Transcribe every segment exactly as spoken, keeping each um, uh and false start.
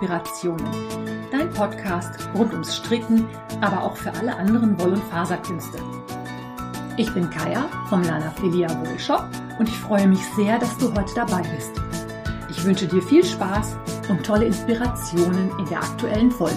Inspirationen. Dein Podcast rund ums Stricken, aber auch für alle anderen Woll- und Faserkünste. Ich bin Kaya vom Lana Filia Wollshop und ich freue mich sehr, dass du heute dabei bist. Ich wünsche dir viel Spaß und tolle Inspirationen in der aktuellen Folge.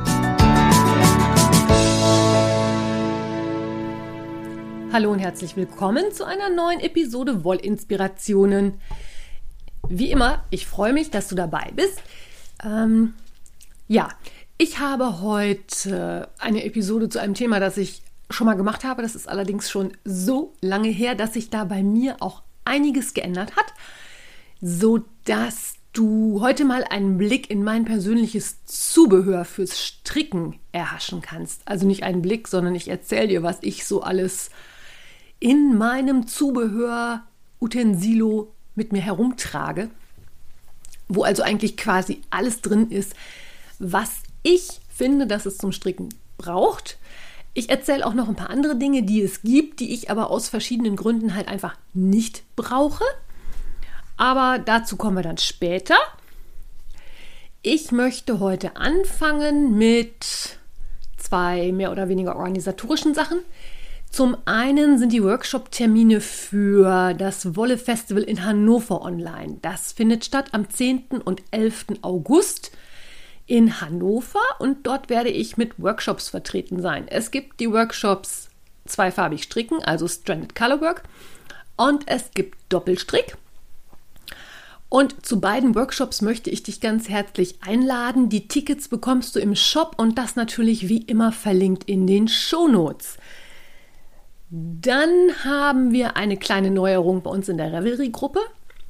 Hallo und herzlich willkommen zu einer neuen Episode Wollinspirationen. Wie immer, ich freue mich, dass du dabei bist. Ähm, ja, ich habe heute eine Episode zu einem Thema, das ich schon mal gemacht habe. Das ist allerdings schon so lange her, dass sich da bei mir auch einiges geändert hat, sodass du heute mal einen Blick in mein persönliches Zubehör fürs Stricken erhaschen kannst. Also nicht einen Blick, sondern ich erzähle dir, was ich so alles in meinem Zubehör Utensilo mit mir herumtrage, wo also eigentlich quasi alles drin ist, was ich finde, dass es zum Stricken braucht. Ich erzähle auch noch ein paar andere Dinge, die es gibt, die ich aber aus verschiedenen Gründen halt einfach nicht brauche. Aber dazu kommen wir dann später. Ich möchte heute anfangen mit zwei mehr oder weniger organisatorischen Sachen. Zum einen sind die Workshop-Termine für das Wolle-Festival in Hannover online. Das findet statt am zehnten und elften August in Hannover und dort werde ich mit Workshops vertreten sein. Es gibt die Workshops zweifarbig stricken, also Stranded Colorwork, und es gibt Doppelstrick. Und zu beiden Workshops möchte ich dich ganz herzlich einladen. Die Tickets bekommst du im Shop und das natürlich wie immer verlinkt in den Shownotes. Dann haben wir eine kleine Neuerung bei uns in der Revelry-Gruppe.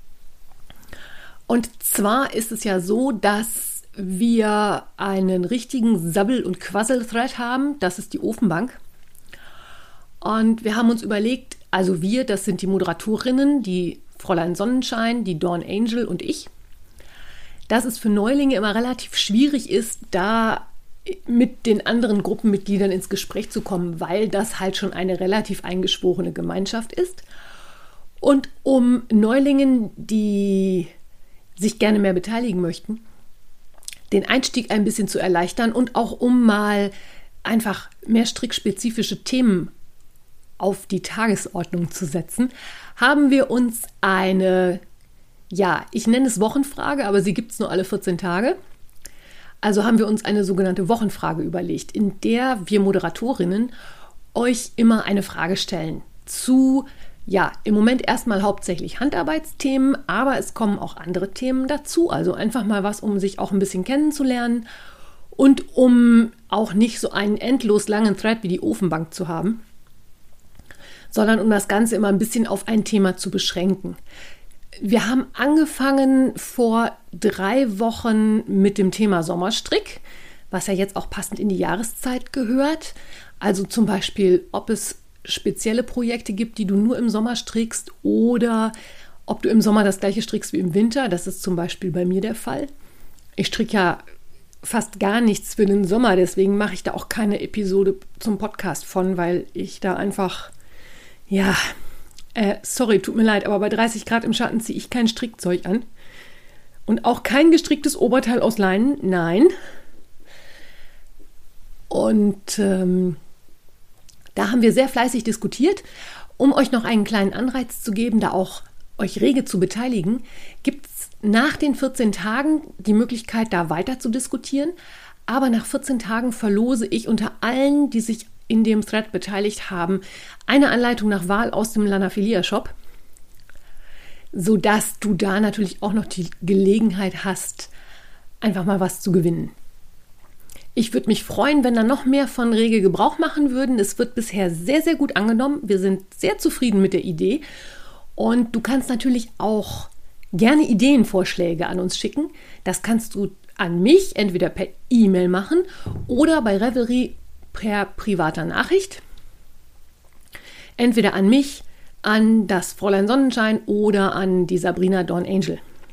Und zwar ist es ja so, dass wir einen richtigen Sabbel- und Quassel-Thread haben. Das ist die Ofenbank. Und wir haben uns überlegt, also wir, das sind die Moderatorinnen, die Fräulein Sonnenschein, die Dawn Angel und ich, dass es für Neulinge immer relativ schwierig ist, da mit den anderen Gruppenmitgliedern ins Gespräch zu kommen, weil das halt schon eine relativ eingeschworene Gemeinschaft ist. Und um Neulingen, die sich gerne mehr beteiligen möchten, den Einstieg ein bisschen zu erleichtern und auch um mal einfach mehr strickspezifische Themen auf die Tagesordnung zu setzen, haben wir uns eine, ja, ich nenne es Wochenfrage, aber sie gibt es nur alle vierzehn Tage. Also haben wir uns eine sogenannte Wochenfrage überlegt, in der wir Moderatorinnen euch immer eine Frage stellen zu, ja, im Moment erstmal hauptsächlich Handarbeitsthemen, aber es kommen auch andere Themen dazu. Also einfach mal was, um sich auch ein bisschen kennenzulernen und um auch nicht so einen endlos langen Thread wie die Ofenbank zu haben, sondern um das Ganze immer ein bisschen auf ein Thema zu beschränken. Wir haben angefangen vor drei Wochen mit dem Thema Sommerstrick, was ja jetzt auch passend in die Jahreszeit gehört. Also zum Beispiel, ob es spezielle Projekte gibt, die du nur im Sommer strickst oder ob du im Sommer das gleiche strickst wie im Winter. Das ist zum Beispiel bei mir der Fall. Ich stricke ja fast gar nichts für den Sommer, deswegen mache ich da auch keine Episode zum Podcast von, weil ich da einfach, ja... Äh, sorry, tut mir leid, aber bei dreißig Grad im Schatten ziehe ich kein Strickzeug an. Und auch kein gestricktes Oberteil aus Leinen, nein. Und ähm, da haben wir sehr fleißig diskutiert. Um euch noch einen kleinen Anreiz zu geben, da auch euch rege zu beteiligen, gibt es nach den vierzehn Tagen die Möglichkeit, da weiter zu diskutieren. Aber nach vierzehn Tagen verlose ich unter allen, die sich in dem Thread beteiligt haben, eine Anleitung nach Wahl aus dem Lana Filia Shop, sodass du da natürlich auch noch die Gelegenheit hast, einfach mal was zu gewinnen. Ich würde mich freuen, wenn da noch mehr von rege Gebrauch machen würden. Es wird bisher sehr, sehr gut angenommen. Wir sind sehr zufrieden mit der Idee und du kannst natürlich auch gerne Ideenvorschläge an uns schicken. Das kannst du an mich entweder per E-Mail machen oder bei Revelry per privater Nachricht. Entweder an mich, an das Fräulein Sonnenschein oder an die Sabrina Dawn Angel.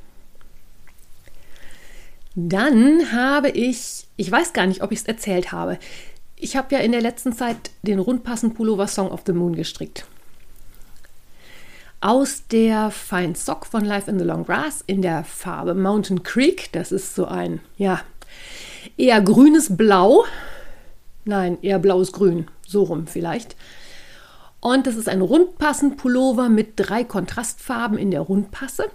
Dann habe ich, ich weiß gar nicht, ob ich es erzählt habe, ich habe ja in der letzten Zeit den Rundpassen Pullover Song of the Moon gestrickt. aus der Fine Sock von Life in the Long Grass in der Farbe Mountain Creek. Das ist so ein, ja, eher grünes Blau. Nein, eher blaues Grün, so rum vielleicht. Und das ist ein Rundpassen-Pullover mit drei Kontrastfarben in der Rundpasse.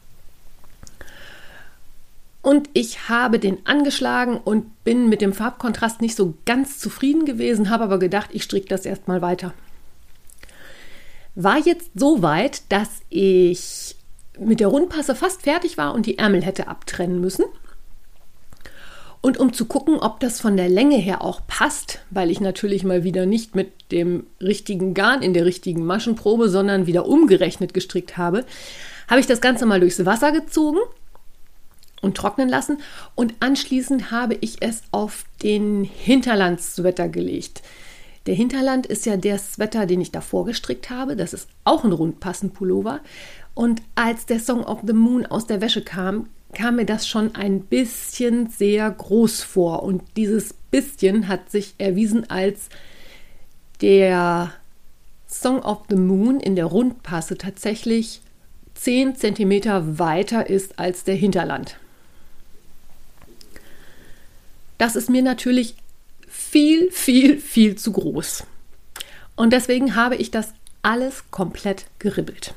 Und ich habe den angeschlagen und bin mit dem Farbkontrast nicht so ganz zufrieden gewesen, habe aber gedacht, ich stricke das erstmal weiter. War jetzt so weit, dass ich mit der Rundpasse fast fertig war und die Ärmel hätte abtrennen müssen. Und um zu gucken, ob das von der Länge her auch passt, weil ich natürlich mal wieder nicht mit dem richtigen Garn in der richtigen Maschenprobe, sondern wieder umgerechnet gestrickt habe, habe ich das Ganze mal durchs Wasser gezogen und trocknen lassen und anschließend habe ich es auf den Hinterlandssweater gelegt. Der Hinterland ist ja der Sweater, den ich davor gestrickt habe. Das ist auch ein Rundpassen-Pullover. Und als der Song of the Moon aus der Wäsche kam, kam mir das schon ein bisschen sehr groß vor. Und dieses bisschen hat sich erwiesen, als der Song of the Moon in der Rundpasse tatsächlich zehn Zentimeter weiter ist als der Hinterland. Das ist mir natürlich viel, viel, viel zu groß. Und deswegen habe ich das alles komplett geribbelt.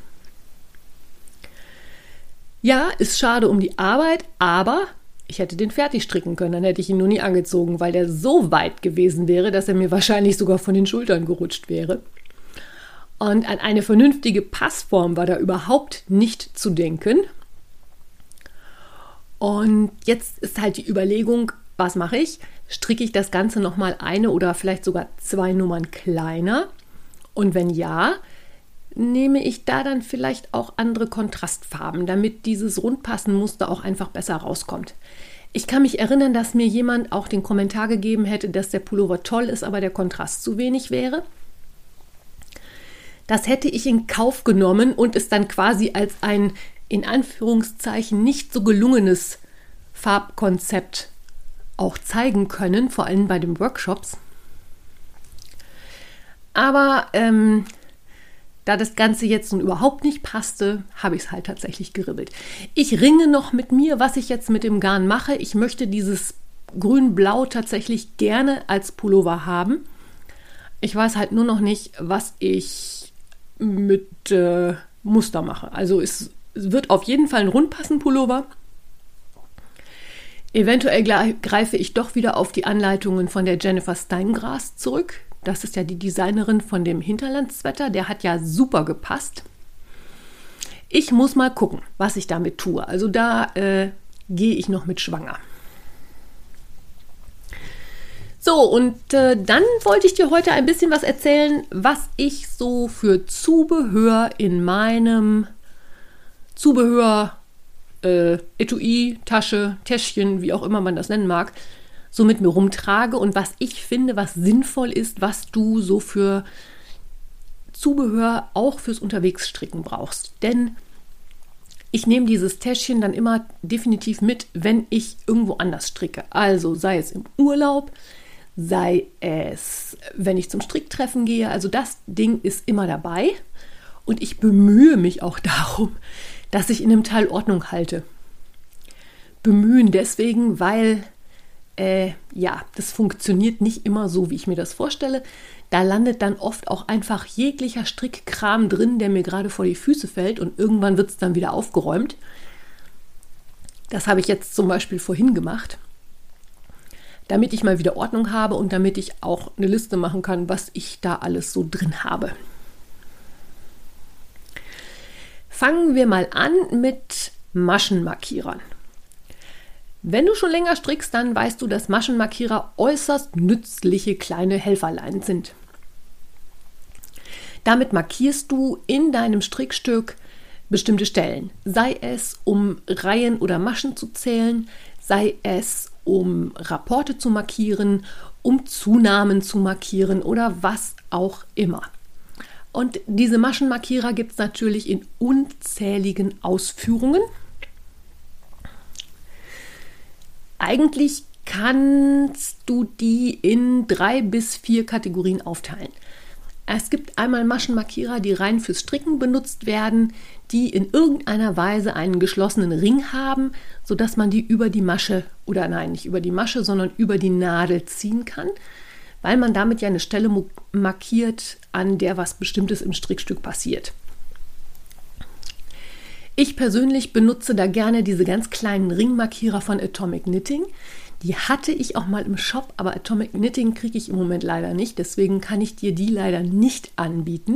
Ja, ist schade um die Arbeit, aber ich hätte den fertig stricken können, dann hätte ich ihn nur nie angezogen, weil der so weit gewesen wäre, dass er mir wahrscheinlich sogar von den Schultern gerutscht wäre. Und an eine vernünftige Passform war da überhaupt nicht zu denken. Und jetzt ist halt die Überlegung, was mache ich? Stricke ich das Ganze nochmal eine oder vielleicht sogar zwei Nummern kleiner? Und wenn ja, nehme ich da dann vielleicht auch andere Kontrastfarben, damit dieses Rundpassenmuster auch einfach besser rauskommt. Ich kann mich erinnern, dass mir jemand auch den Kommentar gegeben hätte, dass der Pullover toll ist, aber der Kontrast zu wenig wäre. Das hätte ich in Kauf genommen und es dann quasi als ein in Anführungszeichen nicht so gelungenes Farbkonzept auch zeigen können, vor allem bei den Workshops. Aber ähm, da das Ganze jetzt nun überhaupt nicht passte, habe ich es halt tatsächlich geribbelt. Ich ringe noch mit mir, was ich jetzt mit dem Garn mache. Ich möchte dieses Grün-Blau tatsächlich gerne als Pullover haben. Ich weiß halt nur noch nicht, was ich mit äh, Muster mache. Also es, es wird auf jeden Fall ein Rundpassen-Pullover. Eventuell greife ich doch wieder auf die Anleitungen von der Jennifer Steingras zurück. Das ist ja die Designerin von dem Hinterlandssweater. Der hat ja super gepasst. Ich muss mal gucken, was ich damit tue. Also da äh, gehe ich noch mit schwanger. So, und äh, dann wollte ich dir heute ein bisschen was erzählen, was ich so für Zubehör in meinem Zubehör Äh, Etui, Tasche, Täschchen, wie auch immer man das nennen mag, so mit mir rumtrage und was ich finde, was sinnvoll ist, was du so für Zubehör auch fürs Unterwegsstricken brauchst. Denn ich nehme dieses Täschchen dann immer definitiv mit, wenn ich irgendwo anders stricke. Also sei es im Urlaub, sei es, wenn ich zum Stricktreffen gehe. Also das Ding ist immer dabei und ich bemühe mich auch darum, dass ich in einem Teil Ordnung halte. Bemühen deswegen, weil äh, ja, das funktioniert nicht immer so, wie ich mir das vorstelle. Da landet dann oft auch einfach jeglicher Strickkram drin, der mir gerade vor die Füße fällt und irgendwann wird es dann wieder aufgeräumt. Das habe ich jetzt zum Beispiel vorhin gemacht, damit ich mal wieder Ordnung habe und damit ich auch eine Liste machen kann, was ich da alles so drin habe. Fangen wir mal an mit Maschenmarkierern. Wenn du schon länger strickst, dann weißt du, dass Maschenmarkierer äußerst nützliche kleine Helferlein sind. Damit markierst du in deinem Strickstück bestimmte Stellen, sei es um Reihen oder Maschen zu zählen, sei es um Rapporte zu markieren, um Zunahmen zu markieren oder was auch immer. Und diese Maschenmarkierer gibt es natürlich in unzähligen Ausführungen. Eigentlich kannst du die in drei bis vier Kategorien aufteilen. Es gibt einmal Maschenmarkierer, die rein fürs Stricken benutzt werden, die in irgendeiner Weise einen geschlossenen Ring haben, sodass man die über die Masche, oder nein, nicht über die Masche, sondern über die Nadel ziehen kann, weil man damit ja eine Stelle markiert, an der was Bestimmtes im Strickstück passiert. Ich persönlich benutze da gerne diese ganz kleinen Ringmarkierer von Atomic Knitting. Die hatte ich auch mal im Shop, aber Atomic Knitting kriege ich im Moment leider nicht. Deswegen kann ich dir die leider nicht anbieten.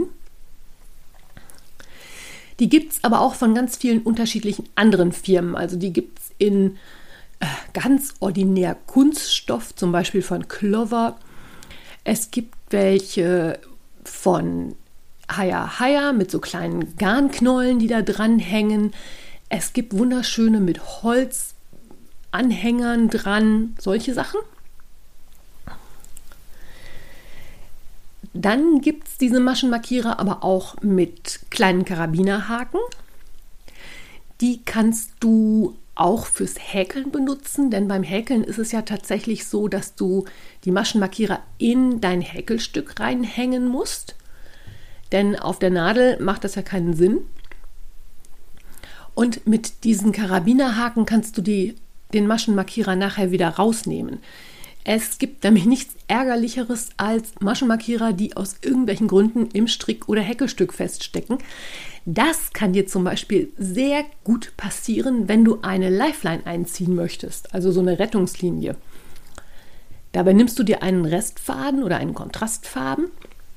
Die gibt es aber auch von ganz vielen unterschiedlichen anderen Firmen. Also die gibt es in äh, ganz ordinär Kunststoff, zum Beispiel von Clover. Es gibt welche von Haya Haya mit so kleinen Garnknollen, die da dran hängen. Es gibt wunderschöne mit Holzanhängern dran, solche Sachen. Dann gibt es diese Maschenmarkierer aber auch mit kleinen Karabinerhaken. Die kannst du auch fürs Häkeln benutzen, denn beim Häkeln ist es ja tatsächlich so, dass du die Maschenmarkierer in dein Häkelstück reinhängen musst. Denn auf der Nadel macht das ja keinen Sinn. Und mit diesen Karabinerhaken kannst du die, den Maschenmarkierer nachher wieder rausnehmen. Es gibt nämlich nichts Ärgerlicheres als Maschenmarkierer, die aus irgendwelchen Gründen im Strick- oder Häkelstück feststecken. Das kann dir zum Beispiel sehr gut passieren, wenn du eine Lifeline einziehen möchtest, also so eine Rettungslinie. Dabei nimmst du dir einen Restfaden oder einen Kontrastfaden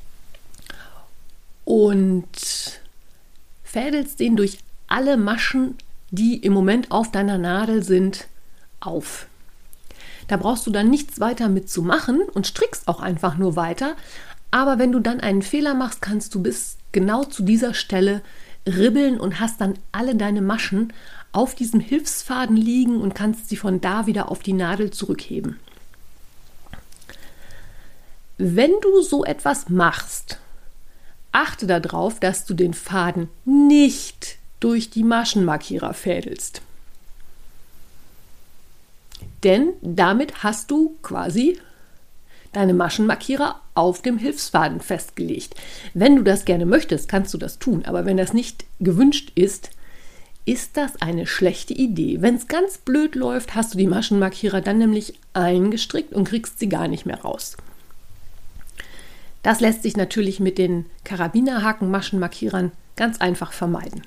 und fädelst den durch alle Maschen, die im Moment auf deiner Nadel sind, auf. Da brauchst du dann nichts weiter mit zu machen und strickst auch einfach nur weiter. Aber wenn du dann einen Fehler machst, kannst du bis genau zu dieser Stelle ribbeln und hast dann alle deine Maschen auf diesem Hilfsfaden liegen und kannst sie von da wieder auf die Nadel zurückheben. Wenn du so etwas machst, achte darauf, dass du den Faden nicht durch die Maschenmarkierer fädelst. Denn damit hast du quasi deine Maschenmarkierer auf dem Hilfsfaden festgelegt. Wenn du das gerne möchtest, kannst du das tun. Aber wenn das nicht gewünscht ist, ist das eine schlechte Idee. Wenn es ganz blöd läuft, hast du die Maschenmarkierer dann nämlich eingestrickt und kriegst sie gar nicht mehr raus. Das lässt sich natürlich mit den Karabinerhaken-Maschenmarkierern ganz einfach vermeiden.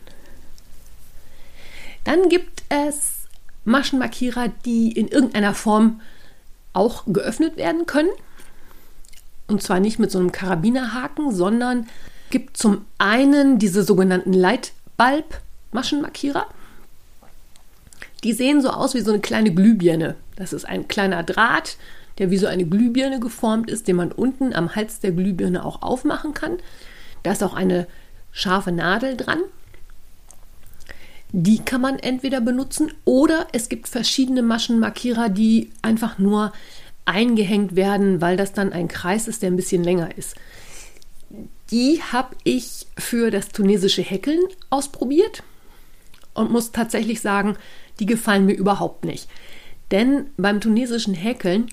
Dann gibt es Maschenmarkierer, die in irgendeiner Form auch geöffnet werden können. Und zwar nicht mit so einem Karabinerhaken, sondern gibt zum einen diese sogenannten Lightbulb-Maschenmarkierer. Die sehen so aus wie so eine kleine Glühbirne. Das ist ein kleiner Draht, der wie so eine Glühbirne geformt ist, den man unten am Hals der Glühbirne auch aufmachen kann. Da ist auch eine scharfe Nadel dran. Die kann man entweder benutzen oder es gibt verschiedene Maschenmarkierer, die einfach nur eingehängt werden, weil das dann ein Kreis ist, der ein bisschen länger ist. Die habe ich für das tunesische Häkeln ausprobiert und muss tatsächlich sagen, die gefallen mir überhaupt nicht. Denn beim tunesischen Häkeln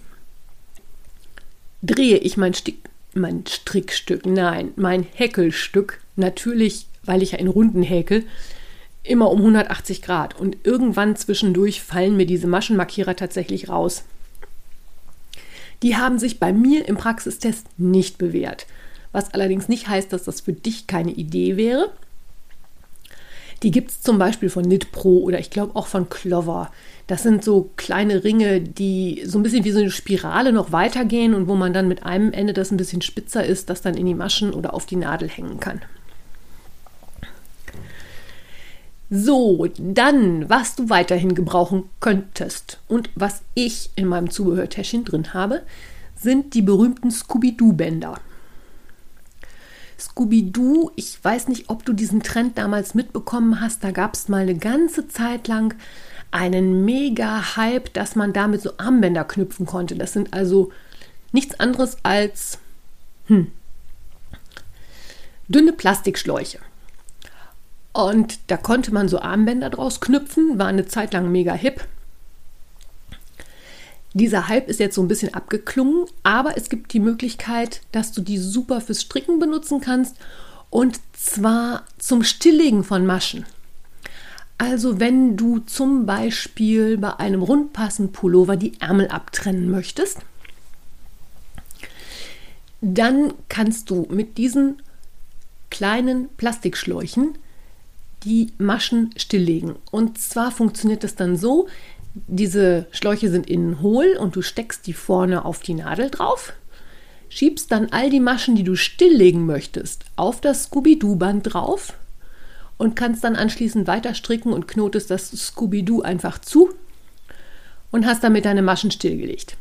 drehe ich mein, Stick, mein Strickstück, nein, mein Häkelstück, natürlich, weil ich ja in Runden häkel, immer um hundertachtzig Grad. Und irgendwann zwischendurch fallen mir diese Maschenmarkierer tatsächlich raus. Die haben sich bei mir im Praxistest nicht bewährt. Was allerdings nicht heißt, dass das für dich keine Idee wäre. Die gibt es zum Beispiel von Knit Pro oder ich glaube auch von Clover. Das sind so kleine Ringe, die so ein bisschen wie so eine Spirale noch weitergehen und wo man dann mit einem Ende, das ein bisschen spitzer ist, das dann in die Maschen oder auf die Nadel hängen kann. So, dann, was du weiterhin gebrauchen könntest und was ich in meinem Zubehörtäschchen drin habe, sind die berühmten Scooby-Doo-Bänder. Scooby-Doo, ich weiß nicht, ob du diesen Trend damals mitbekommen hast, da gab es mal eine ganze Zeit lang einen Mega-Hype, dass man damit so Armbänder knüpfen konnte. Das sind also nichts anderes als hm, dünne Plastikschläuche. Und da konnte man so Armbänder draus knüpfen, war eine Zeit lang mega hip. Dieser Hype ist jetzt so ein bisschen abgeklungen, aber es gibt die Möglichkeit, dass du die super fürs Stricken benutzen kannst und zwar zum Stilllegen von Maschen. Also wenn du zum Beispiel bei einem rundpassenden Pullover die Ärmel abtrennen möchtest, dann kannst du mit diesen kleinen Plastikschläuchen die Maschen stilllegen. Und zwar funktioniert das dann so, diese Schläuche sind innen hohl und du steckst die vorne auf die Nadel drauf, schiebst dann all die Maschen, die du stilllegen möchtest, auf das Scooby-Doo-Band drauf und kannst dann anschließend weiter stricken und knotest das Scooby-Doo einfach zu und hast damit deine Maschen stillgelegt.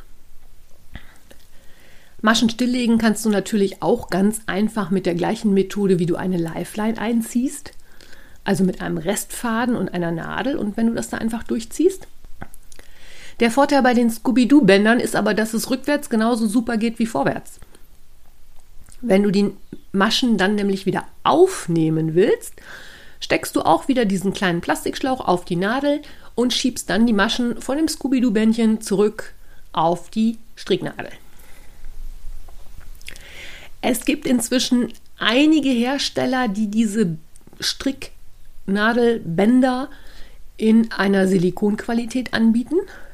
Maschen stilllegen kannst du natürlich auch ganz einfach mit der gleichen Methode, wie du eine Lifeline einziehst, also mit einem Restfaden und einer Nadel und wenn du das da einfach durchziehst. Der Vorteil bei den Scooby-Doo-Bändern ist aber, dass es rückwärts genauso super geht wie vorwärts. Wenn du die Maschen dann nämlich wieder aufnehmen willst, steckst du auch wieder diesen kleinen Plastikschlauch auf die Nadel und schiebst dann die Maschen von dem Scooby-Doo-Bändchen zurück auf die Stricknadel. Es gibt inzwischen einige Hersteller, die diese Stricknadelbänder in einer Silikonqualität anbieten.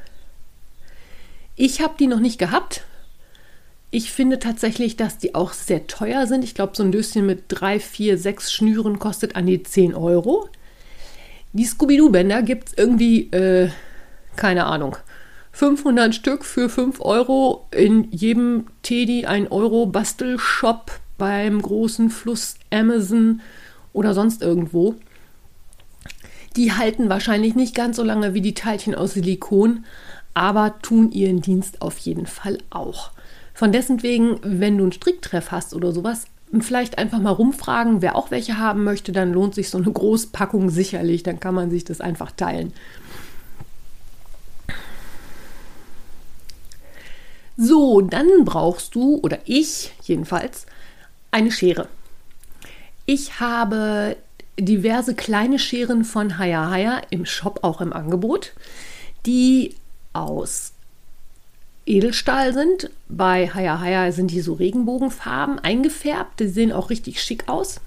Ich habe die noch nicht gehabt. Ich finde tatsächlich, dass die auch sehr teuer sind. Ich glaube, so ein Döschen mit drei, vier, sechs Schnüren kostet an die zehn Euro. Die Scooby-Doo-Bänder gibt es irgendwie, äh, keine Ahnung, fünfhundert Stück für fünf Euro in jedem Teddy ein Euro Bastelshop beim großen Fluss Amazon oder sonst irgendwo. Die halten wahrscheinlich nicht ganz so lange wie die Teilchen aus Silikon, aber tun ihren Dienst auf jeden Fall auch. Von dessen wegen, wenn du einen Stricktreff hast oder sowas, vielleicht einfach mal rumfragen, wer auch welche haben möchte, dann lohnt sich so eine Großpackung sicherlich, dann kann man sich das einfach teilen. So, dann brauchst du, oder ich jedenfalls, eine Schere. Ich habe diverse kleine Scheren von Haya Haya im Shop auch im Angebot, die aus Edelstahl sind. Bei Haya Haya sind die so Regenbogenfarben eingefärbt, die sehen auch richtig schick aus.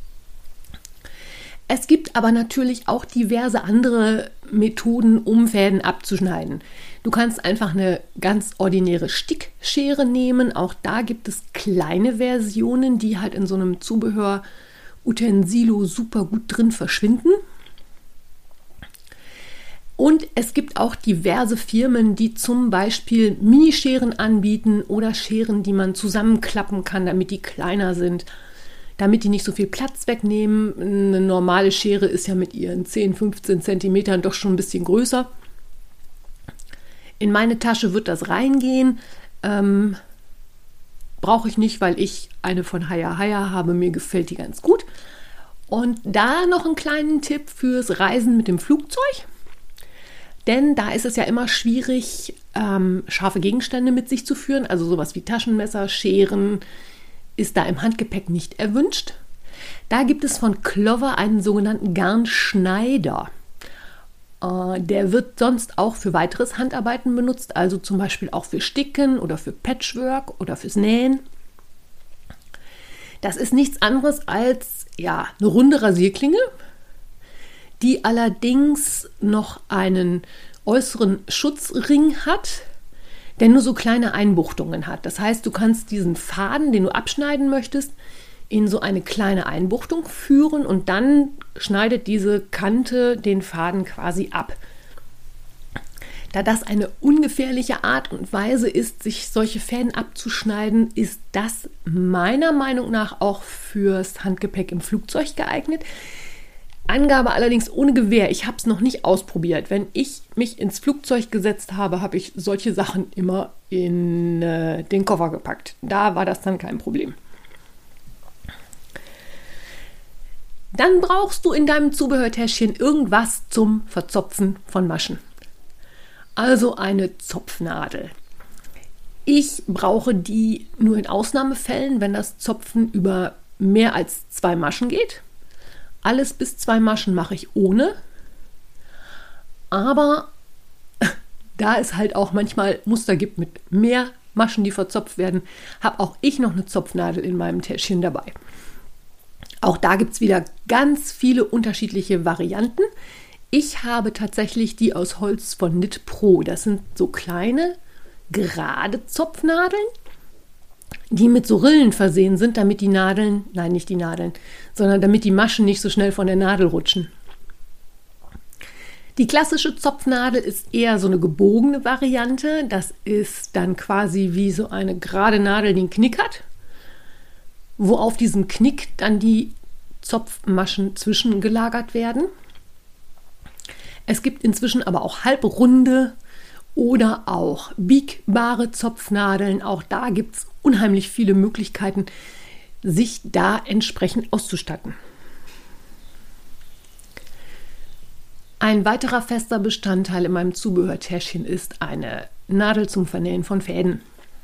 Es gibt aber natürlich auch diverse andere Methoden, um Fäden abzuschneiden. Du kannst einfach eine ganz ordinäre Stickschere nehmen. Auch da gibt es kleine Versionen, die halt in so einem Zubehör-Utensilo super gut drin verschwinden. Und es gibt auch diverse Firmen, die zum Beispiel Minischeren anbieten oder Scheren, die man zusammenklappen kann, damit die kleiner sind, damit die nicht so viel Platz wegnehmen. Eine normale Schere ist ja mit ihren zehn, fünfzehn Zentimetern doch schon ein bisschen größer. In meine Tasche wird das reingehen. Ähm, brauche ich nicht, weil ich eine von Haya Haya habe. Mir gefällt die ganz gut. Und da noch einen kleinen Tipp fürs Reisen mit dem Flugzeug. Denn da ist es ja immer schwierig, ähm, scharfe Gegenstände mit sich zu führen. Also sowas wie Taschenmesser, Scheren ist da im Handgepäck nicht erwünscht. Da gibt es von Clover einen sogenannten Garnschneider. Äh, der wird sonst auch für weiteres Handarbeiten benutzt, also zum Beispiel auch für Sticken oder für Patchwork oder fürs Nähen. Das ist nichts anderes als ja, eine runde Rasierklinge, die allerdings noch einen äußeren Schutzring hat, der nur so kleine Einbuchtungen hat. Das heißt, du kannst diesen Faden, den du abschneiden möchtest, in so eine kleine Einbuchtung führen und dann schneidet diese Kante den Faden quasi ab. Da das eine ungefährliche Art und Weise ist, sich solche Fäden abzuschneiden, ist das meiner Meinung nach auch fürs Handgepäck im Flugzeug geeignet. Angabe allerdings ohne Gewähr. Ich habe es noch nicht ausprobiert. Wenn ich mich ins Flugzeug gesetzt habe, habe ich solche Sachen immer in äh, den Koffer gepackt. Da war das dann kein Problem. Dann brauchst du in deinem Zubehörtäschchen irgendwas zum Verzopfen von Maschen. Also eine Zopfnadel. Ich brauche die nur in Ausnahmefällen, wenn das Zopfen über mehr als zwei Maschen geht. Alles bis zwei Maschen mache ich ohne. Aber da es halt auch manchmal Muster gibt mit mehr Maschen, die verzopft werden, habe auch ich noch eine Zopfnadel in meinem Täschchen dabei. Auch da gibt es wieder ganz viele unterschiedliche Varianten. Ich habe tatsächlich die aus Holz von Knit Pro. Das sind so kleine, gerade Zopfnadeln, die mit so Rillen versehen sind, damit die Nadeln, nein, nicht die Nadeln, sondern damit die Maschen nicht so schnell von der Nadel rutschen. Die klassische Zopfnadel ist eher so eine gebogene Variante. Das ist dann quasi wie so eine gerade Nadel, die einen Knick hat, wo auf diesem Knick dann die Zopfmaschen zwischengelagert werden. Es gibt inzwischen aber auch halbrunde oder auch biegbare Zopfnadeln. Auch da gibt es unheimlich viele Möglichkeiten, sich da entsprechend auszustatten. Ein weiterer fester Bestandteil in meinem Zubehörtäschchen ist eine Nadel zum Vernähen von Fäden.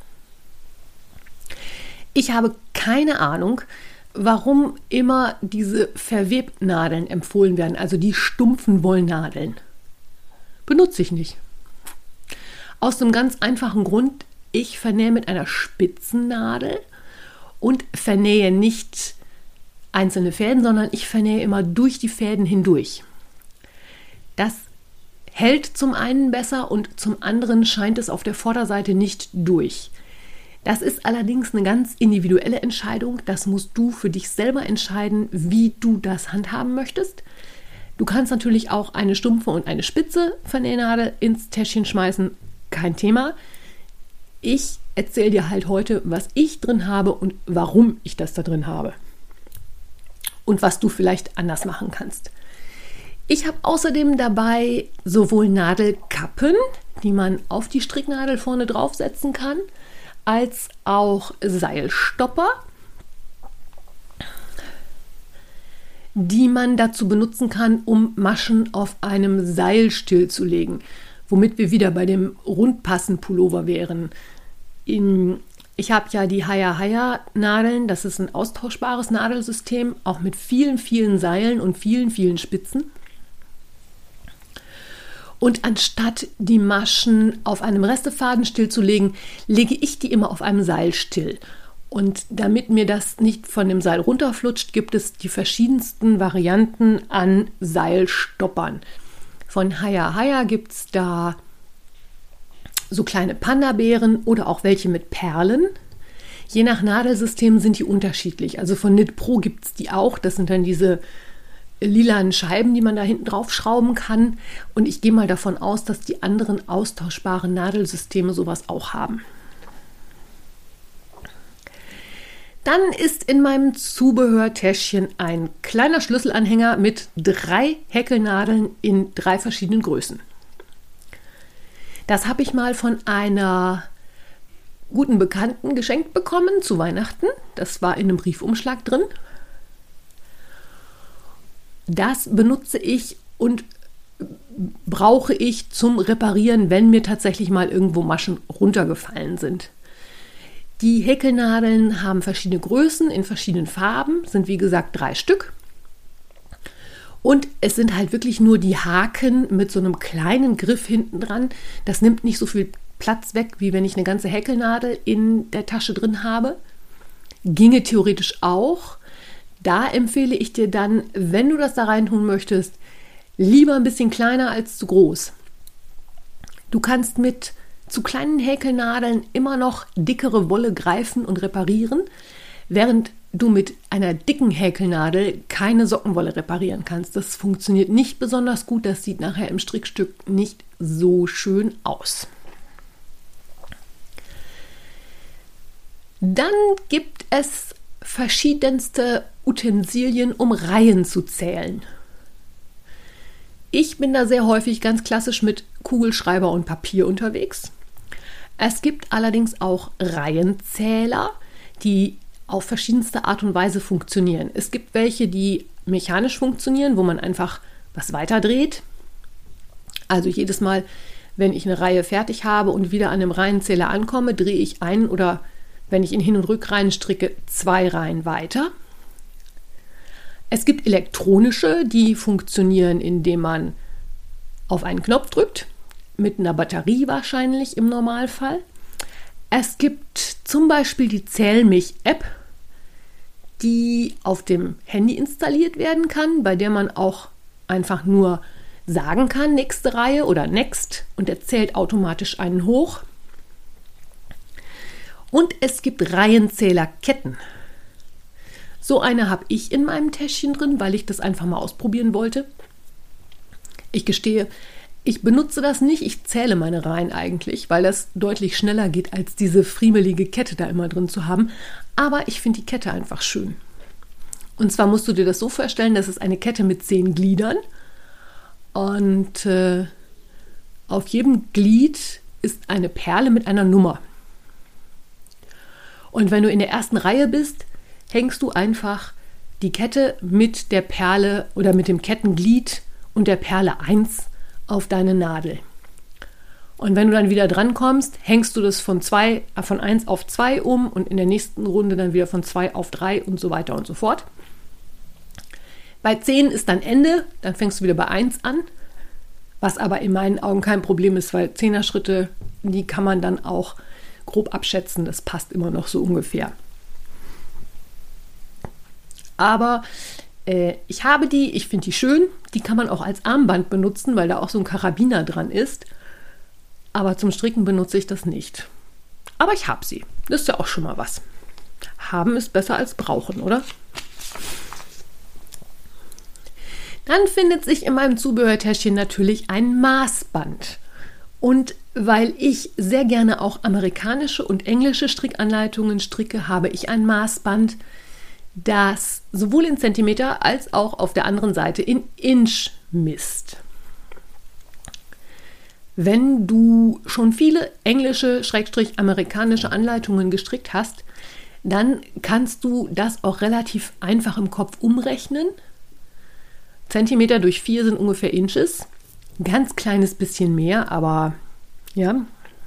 Ich habe keine Ahnung, warum immer diese Verwebnadeln empfohlen werden, also die stumpfen Wollnadeln. Benutze ich nicht. Aus dem ganz einfachen Grund, ich vernähe mit einer spitzen Nadel und vernähe nicht einzelne Fäden, sondern ich vernähe immer durch die Fäden hindurch. Das hält zum einen besser und zum anderen scheint es auf der Vorderseite nicht durch. Das ist allerdings eine ganz individuelle Entscheidung. Das musst du für dich selber entscheiden, wie du das handhaben möchtest. Du kannst natürlich auch eine stumpfe und eine spitze Vernähnadel ins Täschchen schmeißen. Kein Thema. Ich erzähle dir halt heute, was ich drin habe und warum ich das da drin habe. Und was du vielleicht anders machen kannst. Ich habe außerdem dabei sowohl Nadelkappen, die man auf die Stricknadel vorne draufsetzen kann, als auch Seilstopper, die man dazu benutzen kann, um Maschen auf einem Seil stillzulegen, womit wir wieder bei dem Rundpassen-Pullover wären. In, ich habe ja die Haya Haya Nadeln, das ist ein austauschbares Nadelsystem, auch mit vielen, vielen Seilen und vielen, vielen Spitzen. Und anstatt die Maschen auf einem Restefaden stillzulegen, lege ich die immer auf einem Seil still. Und damit mir das nicht von dem Seil runterflutscht, gibt es die verschiedensten Varianten an Seilstoppern. Von Haya Haya gibt es da so kleine Panda-Bären oder auch welche mit Perlen. Je nach Nadelsystem sind die unterschiedlich. Also von Knit Pro gibt es die auch. Das sind dann diese lilanen Scheiben, die man da hinten drauf schrauben kann. Und ich gehe mal davon aus, dass die anderen austauschbaren Nadelsysteme sowas auch haben. Dann ist in meinem Zubehörtäschchen ein kleiner Schlüsselanhänger mit drei Häkelnadeln in drei verschiedenen Größen. Das habe ich mal von einer guten Bekannten geschenkt bekommen zu Weihnachten. Das war in einem Briefumschlag drin. Das benutze ich und brauche ich zum Reparieren, wenn mir tatsächlich mal irgendwo Maschen runtergefallen sind. Die Häkelnadeln haben verschiedene Größen in verschiedenen Farben, sind wie gesagt drei Stück. Und es sind halt wirklich nur die Haken mit so einem kleinen Griff hinten dran. Das nimmt nicht so viel Platz weg, wie wenn ich eine ganze Häkelnadel in der Tasche drin habe. Ginge theoretisch auch. Da empfehle ich dir dann, wenn du das da rein tun möchtest, lieber ein bisschen kleiner als zu groß. Du kannst mit zu kleinen Häkelnadeln immer noch dickere Wolle greifen und reparieren, während du mit einer dicken Häkelnadel keine Sockenwolle reparieren kannst. Das funktioniert nicht besonders gut, das sieht nachher im Strickstück nicht so schön aus. Dann gibt es verschiedenste Utensilien, um Reihen zu zählen. Ich bin da sehr häufig ganz klassisch mit Kugelschreiber und Papier unterwegs. Es gibt allerdings auch Reihenzähler, die auf verschiedenste Art und Weise funktionieren. Es gibt welche, die mechanisch funktionieren, wo man einfach was weiterdreht. Also jedes Mal, wenn ich eine Reihe fertig habe und wieder an einem Reihenzähler ankomme, drehe ich ein oder wenn ich in Hin- und Rückreihen stricke, zwei Reihen weiter. Es gibt elektronische, die funktionieren, indem man auf einen Knopf drückt. mit einer Batterie wahrscheinlich im Normalfall. Es gibt zum Beispiel die Zählmich-App, die auf dem Handy installiert werden kann, bei der man auch einfach nur sagen kann, nächste Reihe oder next, und er zählt automatisch einen hoch. Und es gibt Reihenzählerketten. So eine habe ich in meinem Täschchen drin, weil ich das einfach mal ausprobieren wollte. Ich gestehe, ich benutze das nicht, ich zähle meine Reihen eigentlich, weil das deutlich schneller geht, als diese friemelige Kette da immer drin zu haben. Aber ich finde die Kette einfach schön. Und zwar musst du dir das so vorstellen, das ist eine Kette mit zehn Gliedern. Und äh, auf jedem Glied ist eine Perle mit einer Nummer. Und wenn du in der ersten Reihe bist, hängst du einfach die Kette mit der Perle oder mit dem Kettenglied und der Perle eins auf deine Nadel. Und wenn du dann wieder dran kommst, hängst du das von, zwei, äh, von eins auf zwei um und in der nächsten Runde dann wieder von zwei auf drei und so weiter und so fort. Bei zehn ist dann Ende, dann fängst du wieder bei eins an, was aber in meinen Augen kein Problem ist, weil Zehner-Schritte, die kann man dann auch grob abschätzen, das passt immer noch so ungefähr. Aber äh, ich habe die, ich finde die schön, die kann man auch als Armband benutzen, weil da auch so ein Karabiner dran ist. Aber zum Stricken benutze ich das nicht. Aber ich habe sie, das ist ja auch schon mal was. Haben ist besser als brauchen, oder? Dann findet sich in meinem Zubehörtäschchen natürlich ein Maßband. Und weil ich sehr gerne auch amerikanische und englische Strickanleitungen stricke, habe ich ein Maßband, das sowohl in Zentimeter als auch auf der anderen Seite in Inch misst. Wenn du schon viele englische, schrägstrich amerikanische Anleitungen gestrickt hast, dann kannst du das auch relativ einfach im Kopf umrechnen. Zentimeter durch vier sind ungefähr Inches. Ein ganz kleines bisschen mehr, aber ja.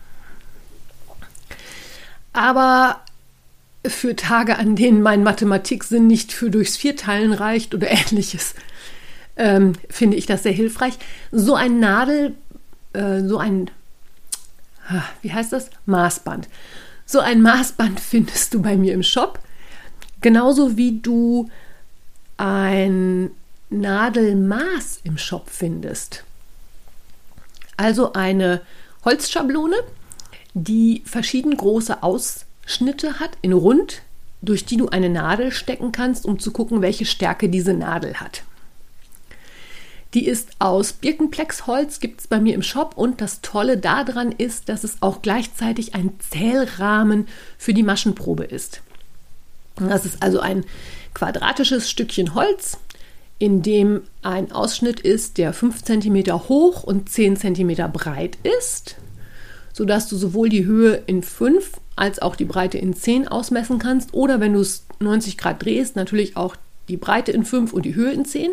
Aber für Tage, an denen mein Mathematiksinn nicht für durchs Vierteilen reicht oder ähnliches, ähm, finde ich das sehr hilfreich. So ein Nadel, äh, so ein, wie heißt das? Maßband. So ein Maßband findest du bei mir im Shop. Genauso wie du ein Nadelmaß im Shop findest. Also eine Holzschablone, die verschieden große Ausschnitte hat in rund, durch die du eine Nadel stecken kannst, um zu gucken, welche Stärke diese Nadel hat. Die ist aus Birkenplexholz, gibt es bei mir im Shop, und das Tolle daran ist, dass es auch gleichzeitig ein Zählrahmen für die Maschenprobe ist. Das ist also ein quadratisches Stückchen Holz, in dem ein Ausschnitt ist, der fünf Zentimeter hoch und zehn Zentimeter breit ist, sodass du sowohl die Höhe in fünf als auch die Breite in zehn ausmessen kannst, oder wenn du es neunzig Grad drehst, natürlich auch die Breite in fünf und die Höhe in zehn.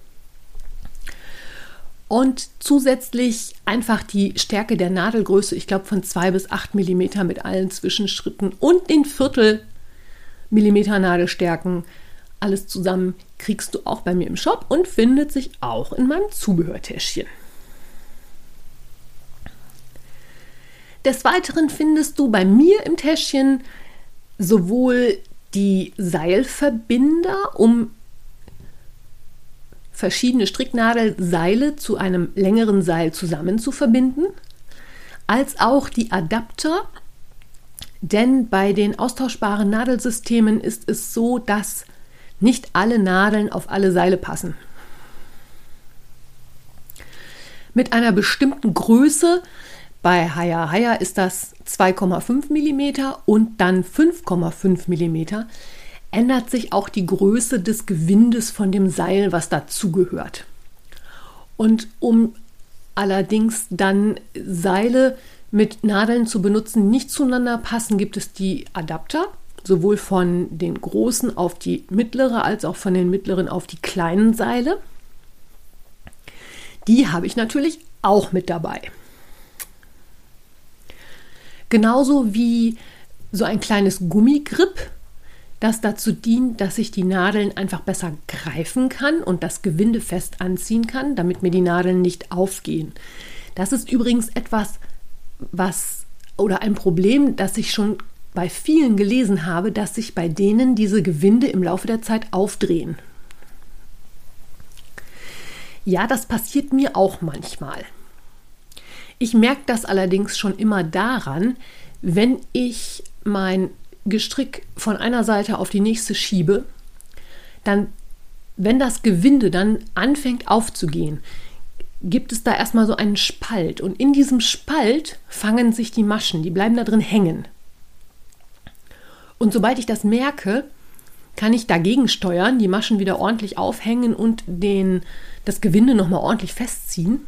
Und zusätzlich einfach die Stärke der Nadelgröße, ich glaube von zwei bis acht Millimeter mit allen Zwischenschritten und den Viertel Millimeter Nadelstärken. Alles zusammen kriegst du auch bei mir im Shop und findet sich auch in meinem Zubehörtäschchen. Des Weiteren findest du bei mir im Täschchen sowohl die Seilverbinder, um verschiedene Stricknadelseile zu einem längeren Seil zusammen zu verbinden, als auch die Adapter, denn bei den austauschbaren Nadelsystemen ist es so, dass nicht alle Nadeln auf alle Seile passen. Mit einer bestimmten Größe, bei Haya Haya ist das zwei Komma fünf Millimeter und dann fünf Komma fünf Millimeter, ändert sich auch die Größe des Gewindes von dem Seil, was dazugehört. Und um allerdings dann Seile mit Nadeln zu benutzen, die nicht zueinander passen, gibt es die Adapter, sowohl von den großen auf die mittlere als auch von den mittleren auf die kleinen Seile. Die habe ich natürlich auch mit dabei. Genauso wie so ein kleines Gummigrip, das dazu dient, dass ich die Nadeln einfach besser greifen kann und das Gewinde fest anziehen kann, damit mir die Nadeln nicht aufgehen. Das ist übrigens etwas, was oder ein Problem, das ich schon bei vielen gelesen habe, dass sich bei denen diese Gewinde im Laufe der Zeit aufdrehen. Ja, das passiert mir auch manchmal. Ich merke das allerdings schon immer daran, wenn ich mein Gestrick von einer Seite auf die nächste schiebe, dann, wenn das Gewinde dann anfängt aufzugehen, gibt es da erstmal so einen Spalt. Und in diesem Spalt fangen sich die Maschen, die bleiben da drin hängen. Und sobald ich das merke, kann ich dagegen steuern, die Maschen wieder ordentlich aufhängen und den, das Gewinde nochmal ordentlich festziehen.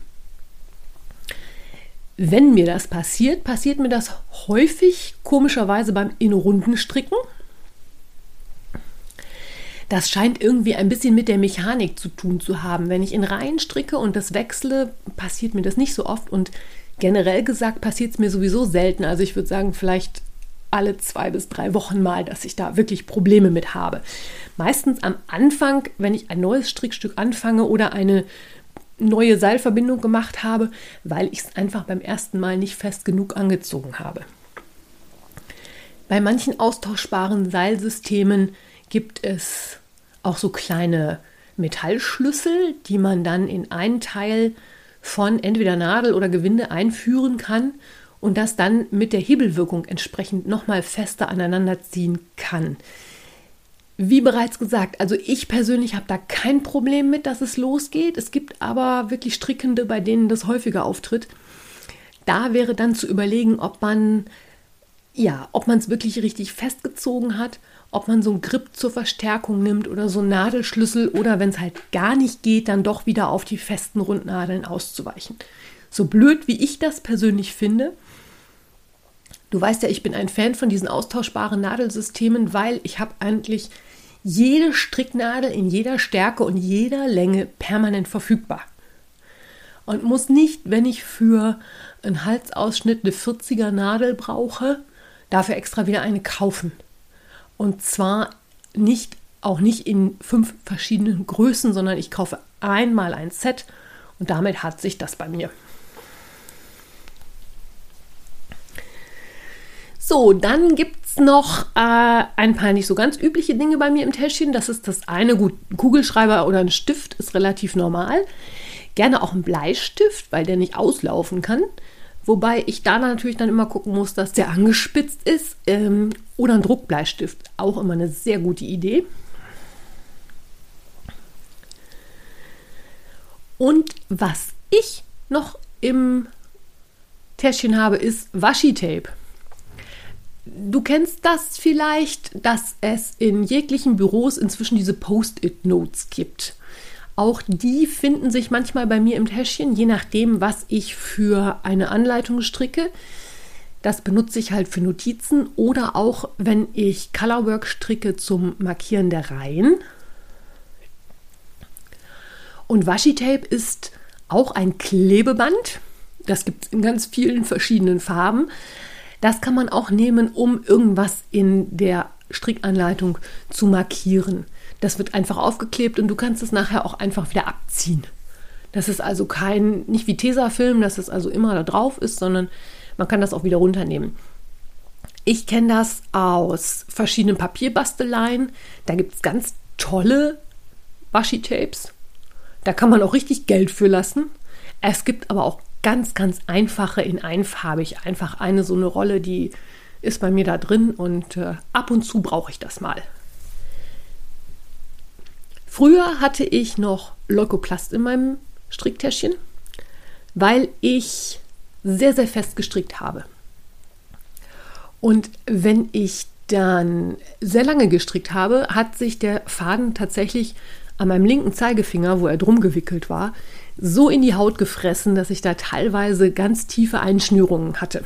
Wenn mir das passiert, passiert mir das häufig, komischerweise beim In-Runden-Stricken. Das scheint irgendwie ein bisschen mit der Mechanik zu tun zu haben. Wenn ich in Reihen stricke und das wechsle, passiert mir das nicht so oft. Und generell gesagt passiert es mir sowieso selten. Also ich würde sagen, vielleicht alle zwei bis drei Wochen mal, dass ich da wirklich Probleme mit habe. Meistens am Anfang, wenn ich ein neues Strickstück anfange oder eine neue Seilverbindung gemacht habe, weil ich es einfach beim ersten Mal nicht fest genug angezogen habe. Bei manchen austauschbaren Seilsystemen gibt es auch so kleine Metallschlüssel, die man dann in einen Teil von entweder Nadel oder Gewinde einführen kann und das dann mit der Hebelwirkung entsprechend nochmal fester aneinander ziehen kann. Wie bereits gesagt, also ich persönlich habe da kein Problem mit, dass es losgeht. Es gibt aber wirklich Strickende, bei denen das häufiger auftritt. Da wäre dann zu überlegen, ob man ja, ob man es wirklich richtig festgezogen hat, ob man so einen Grip zur Verstärkung nimmt oder so einen Nadelschlüssel oder wenn es halt gar nicht geht, dann doch wieder auf die festen Rundnadeln auszuweichen. So blöd, wie ich das persönlich finde. Du weißt ja, ich bin ein Fan von diesen austauschbaren Nadelsystemen, weil ich habe eigentlich jede Stricknadel in jeder Stärke und jeder Länge permanent verfügbar. Und muss nicht, wenn ich für einen Halsausschnitt eine vierziger Nadel brauche, dafür extra wieder eine kaufen. Und zwar nicht, auch nicht in fünf verschiedenen Größen, sondern ich kaufe einmal ein Set und damit hat sich das bei mir. So, dann gibt es noch äh, ein paar nicht so ganz übliche Dinge bei mir im Täschchen. Das ist das eine, gut, ein Kugelschreiber oder ein Stift ist relativ normal. Gerne auch ein Bleistift, weil der nicht auslaufen kann. Wobei ich da natürlich dann immer gucken muss, dass der angespitzt ist. Ähm, oder ein Druckbleistift, auch immer eine sehr gute Idee. Und was ich noch im Täschchen habe, ist Washi-Tape. Du kennst das vielleicht, dass es in jeglichen Büros inzwischen diese Post-it-Notes gibt. Auch die finden sich manchmal bei mir im Täschchen, je nachdem, was ich für eine Anleitung stricke. Das benutze ich halt für Notizen oder auch, wenn ich Colorwork stricke zum Markieren der Reihen. Und Washi-Tape ist auch ein Klebeband. Das gibt es in ganz vielen verschiedenen Farben. Das kann man auch nehmen, um irgendwas in der Strickanleitung zu markieren. Das wird einfach aufgeklebt und du kannst es nachher auch einfach wieder abziehen. Das ist also kein, nicht wie Tesafilm, dass es also immer da drauf ist, sondern man kann das auch wieder runternehmen. Ich kenne das aus verschiedenen Papierbasteleien. Da gibt es ganz tolle Washi-Tapes. Da kann man auch richtig Geld für lassen. Es gibt aber auch ganz, ganz einfache in einfarbig. Einfach eine so eine Rolle, die ist bei mir da drin und äh, ab und zu brauche ich das mal. Früher hatte ich noch Leukoplast in meinem Stricktäschchen, weil ich sehr, sehr fest gestrickt habe. Und wenn ich dann sehr lange gestrickt habe, hat sich der Faden tatsächlich an meinem linken Zeigefinger, wo er drum gewickelt war, so in die Haut gefressen, dass ich da teilweise ganz tiefe Einschnürungen hatte.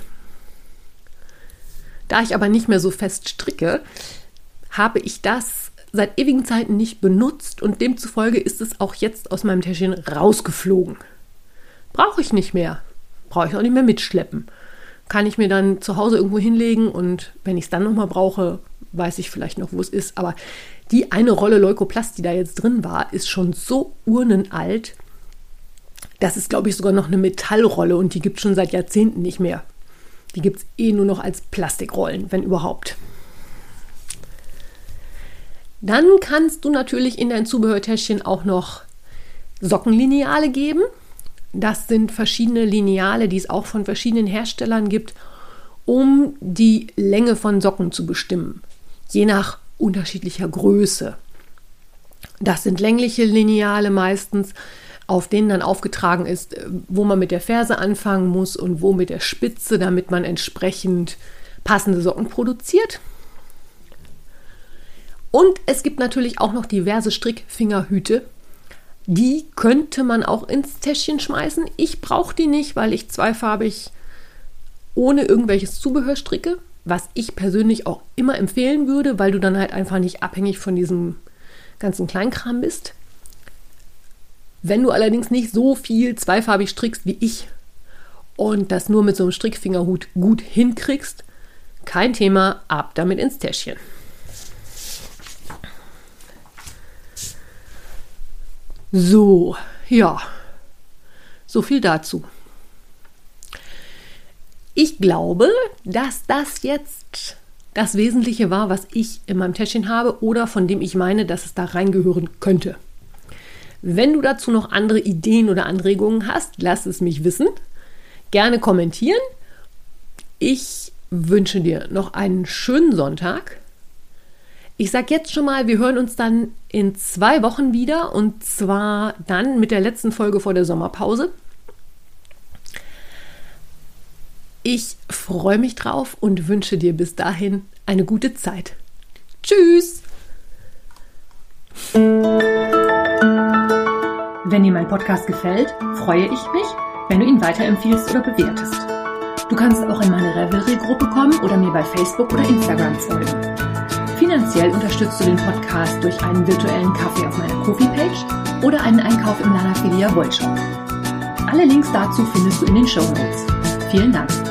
Da ich aber nicht mehr so fest stricke, habe ich das seit ewigen Zeiten nicht benutzt und demzufolge ist es auch jetzt aus meinem Täschchen rausgeflogen. Brauche ich nicht mehr. Brauche ich auch nicht mehr mitschleppen. Kann ich mir dann zu Hause irgendwo hinlegen und wenn ich es dann nochmal brauche, weiß ich vielleicht noch, wo es ist. Aber die eine Rolle Leukoplast, die da jetzt drin war, ist schon so urnenalt. Das ist, glaube ich, sogar noch eine Metallrolle und die gibt es schon seit Jahrzehnten nicht mehr. Die gibt es eh nur noch als Plastikrollen, wenn überhaupt. Dann kannst du natürlich in dein Zubehörtäschchen auch noch Sockenlineale geben. Das sind verschiedene Lineale, die es auch von verschiedenen Herstellern gibt, um die Länge von Socken zu bestimmen, je nach unterschiedlicher Größe. Das sind längliche Lineale meistens, auf denen dann aufgetragen ist, wo man mit der Ferse anfangen muss und wo mit der Spitze, damit man entsprechend passende Socken produziert. Und es gibt natürlich auch noch diverse Strickfingerhüte. Die könnte man auch ins Täschchen schmeißen. Ich brauche die nicht, weil ich zweifarbig ohne irgendwelches Zubehör stricke, was ich persönlich auch immer empfehlen würde, weil du dann halt einfach nicht abhängig von diesem ganzen Kleinkram bist. Wenn du allerdings nicht so viel zweifarbig strickst wie ich und das nur mit so einem Strickfingerhut gut hinkriegst, kein Thema, ab damit ins Täschchen. So, ja, so viel dazu. Ich glaube, dass das jetzt das Wesentliche war, was ich in meinem Täschchen habe oder von dem ich meine, dass es da reingehören könnte. Wenn du dazu noch andere Ideen oder Anregungen hast, lass es mich wissen. Gerne kommentieren. Ich wünsche dir noch einen schönen Sonntag. Ich sage jetzt schon mal, wir hören uns dann in zwei Wochen wieder und zwar dann mit der letzten Folge vor der Sommerpause. Ich freue mich drauf und wünsche dir bis dahin eine gute Zeit. Tschüss! Wenn dir mein Podcast gefällt, freue ich mich, wenn du ihn weiterempfiehlst oder bewertest. Du kannst auch in meine Revelry-Gruppe kommen oder mir bei Facebook oder Instagram folgen. Finanziell unterstützt du den Podcast durch einen virtuellen Kaffee auf meiner Ko-fi-Page oder einen Einkauf im Lana Filia Wollshop. Alle Links dazu findest du in den Shownotes. Vielen Dank.